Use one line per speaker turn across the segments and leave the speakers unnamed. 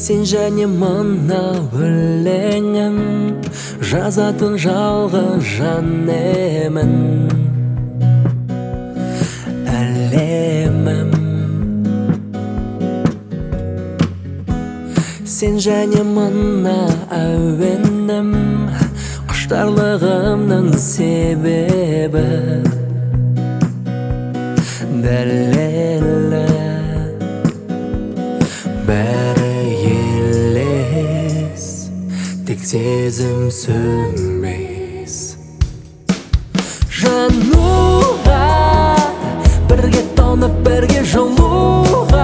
Сен және мына өлеңім, жазатын жалғыз жан емін. Әлемім сен және мына әуенім, құштарлығымның себебі. Дәлелі бәрі елес, тек сезім сөнбес. Жануға бірге тоңып бірге жылуға,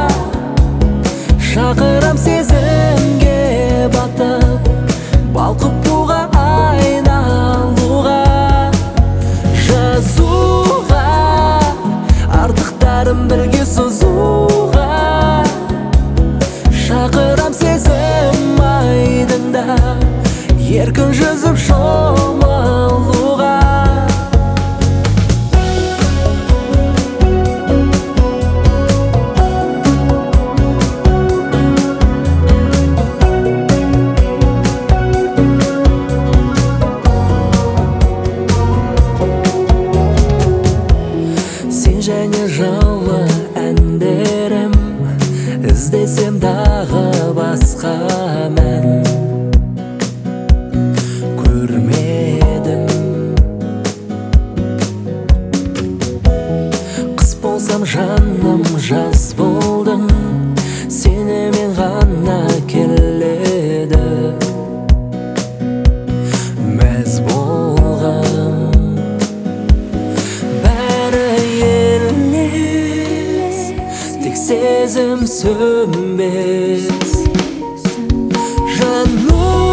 шақырам сезімге батып, балқып буға айналуға. Жазуға артықтарым бірге созуға, шақырам сезім айдында еркін жүзіп шомылуға. Сен және жылы әндерім, іздесем дағы басқа мән көрмедім. Қыс болсам жаным жас болдым, сенімен ғана келеді. Мәз болғам бәрі елес, тек сезім сөнбес. Жануға